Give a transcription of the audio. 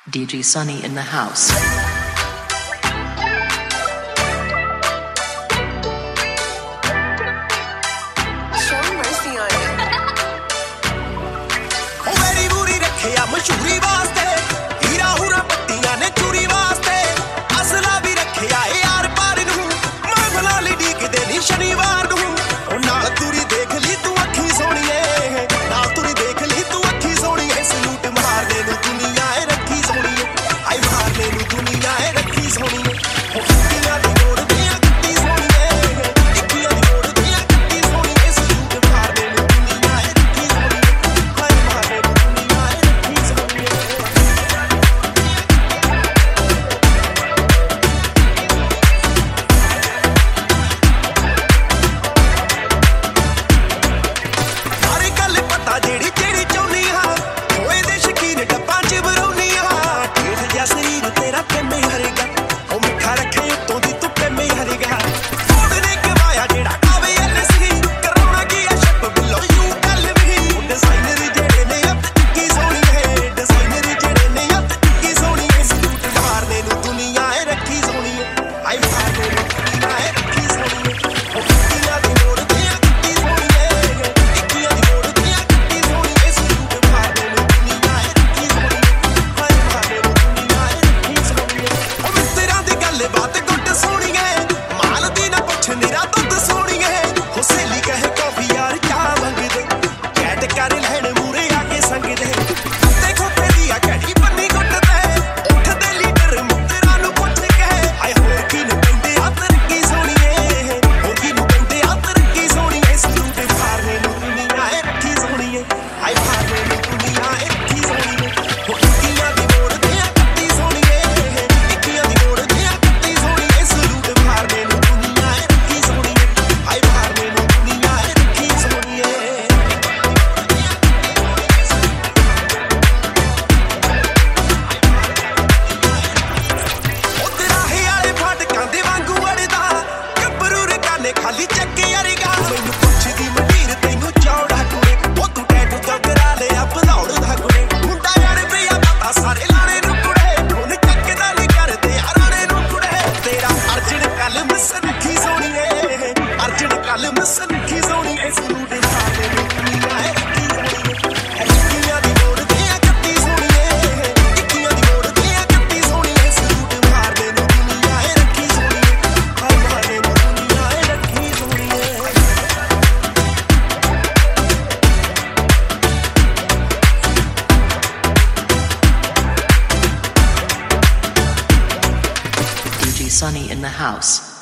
DJ Sunny in the house. Show mercy on you. मेरी बुरी रखिया मशहूरी वास्ते हीरा हुरा पट्टियां ने चूरी वास्ते असला भी रखिया यार पार नू मैं भला ली डी देनी शनिवार नू नाल तुरी देख ली तू अखी सोहणीए नाल तुरी देख ली तू अखी सोहणीए सलूट मारने नू दुनिया ए रखी सोहणीए आई मारने नू दुनिया ए रखी सोहणीए दुनिया दी मोड़ दे कित्ती सोहणीए इक्कियां दी मोड़ दे कित्ती सोहणीए सलूट मारने नू दुनिया ए रखी सोहणीए आई मारने नू दुनिया ए रखी सोहणीए सारी गल पता जेड़ी जेड़ी चाहुंदी हां होए दे शकीन डब्बां च बरौनी हां ठेठ जिहा शरीर तेरा किवें हरेगा ओ मिठा रखे उत्तों दी तू किवें हरेगा फोड़ ने गवाया जेड़ा आवे एलसी कराउणा की आ शप बिलो यू टेल मी डिजाइनर जेड़े ने अत की सोहणी है डिजाइनर जेड़े ने अत की सोहणी है सलूट मारने नू दुनिया ए रखी सोहणी है आई मारने नू दुनिया ए रखी सोहणी है ओ दुनिया दी मोड़ ते कित्ती सोहणी है इक्कियां दी मोड़ ते कित्ती सोहणी है सलूट मारने नू दुनिया ए रखी सोहणी है आई मारने नू दुनिया ए रखी सोहणी है ओ मित्तरां दी गल बात गुੱਟ सोहणी है माल दी ना पुੱਛ निरा दुੱਧ सोहणी है हो सहेली कहे कॉफी यार चाह मंगदे कैट कर लैण मूरे आके संगदे देखो तेरी आ घड़ी बन्नी गुੱਟਦੇ ਉੱਠਦੇ ਲੀਡਰ ਮਿੱਤਰਾਂ ਨੂੰ ਪੁੱਛ ਕੇ ਹਾਏ ਹੋਰ ਕੀ ਨੂੰ ਕਹਿੰਦੇ ਆ ਤਰੱਕੀ ਸੋਹਣੀਏ ਹੋਰ ਕੀ ਨੂੰ ਕਹਿੰਦੇ ਆ ਤਰੱਕੀ ਸੋਹਣੀਏ ਸਲੂਟ ਮਾਰਨੇ ਨੂੰ ਦੁਨੀਆ ਏ ਰੱਖੀ ਸੋਹਣੀਏ ਹਾਏ ਮਾਰਨੇ ਨੂੰ ਦੁਨੀਆ ਏ ਰੱਖੀ ਸੋਹਣੀਏ ਹੋ ਇੱਕੀਆਂ ਦੀ ਮੋੜ ਤੇ ਕੱਤੀ ਸੋਹਣੀਏ ਇੱਕੀਆਂ ਦੀ ਮੋੜ ਤੇ ਕੱਤੀ ਸੋਹਣੀਏ ਸਲੂਟ ਮਾਰਨੇ ਨੂੰ ਦੁਨੀਆ ਏ ਰੱਖੀ ਸੋਹਣੀਏ ਹਾਏ ਮਾਰਨੇ ਨੂੰ ਦੁਨੀਆ ਏ ਰੱਖੀ ਸੋਹਣੀਏ ਉਤਰਾਹੇ ਵਾਲੇ ਫਾਟਕਾਂ ਦੇ ਵਾਂਗੂ ਅੜਦਾ ਗੱਭਰੂ ਰਕਾਨੇ ਖਾਲੀ ਚੱਕੇ ਅਰਗਾ ਮੈਨੂੰ ਪੁੱਛਦੀ ਮੰਡੀਰ ਤੈਨੂੰ ਚੌੜਾ ਕੁੜੇ ਉਹ ਤੂੰ ਟੈਟੂ ਤੋਂ ਕਰਾ ਲਿਆ ਭਦੌੜ ਦਾ ਕੁੜੇ ਮੁੰਡਾ ਯਾਰ ਪਿਆ ਪਤਾ ਸਾਰੇ ਲਾਣੇ ਨੂੰ ਕੁੜੇ ਹੁਣ ਚੱਕਦਾ ਨਹੀਂ ਕਰਦੇ ਯਾਰਾਣੇ ਨੂੰ ਕੁੜੇ ਤੇਰਾ ਅਰਜਨ ਕੱਲ ਮਸਨਖੀ ਸੋਹਣੀਏ ਅਰਜਨ ਕੱਲ ਮਸਨਖੀ ਸੋਹਣੀਏ ਸਲੂਟ ਮਾਰਨੇ ਨੂੰ ਦੁਨੀਆ ਏ ਰੱਖੀ ਸੋਹਣੀਏ ਇੱਕੀਆਂ ਦੀ ਮੋੜ ਤੇ ਕੱਤੀ ਸੋਹਣੀਏ ਇੱਕੀਆਂ ਦੀ ਮੋੜ ਤੇ ਕੱਤੀ ਸੋਹਣੀਏ ਸਲੂਟ ਮਾਰਨੇ ਨੂੰ ਦੁਨੀਆ ਏ ਰੱਖੀ ਸੋਹਣੀਏ ਹਾਏ ਮਾਰਨੇ ਨੂੰ ਦੁਨੀਆ ਏ ਰੱਖੀ ਸੋਹਣੀਏ DJ Sunny in the house.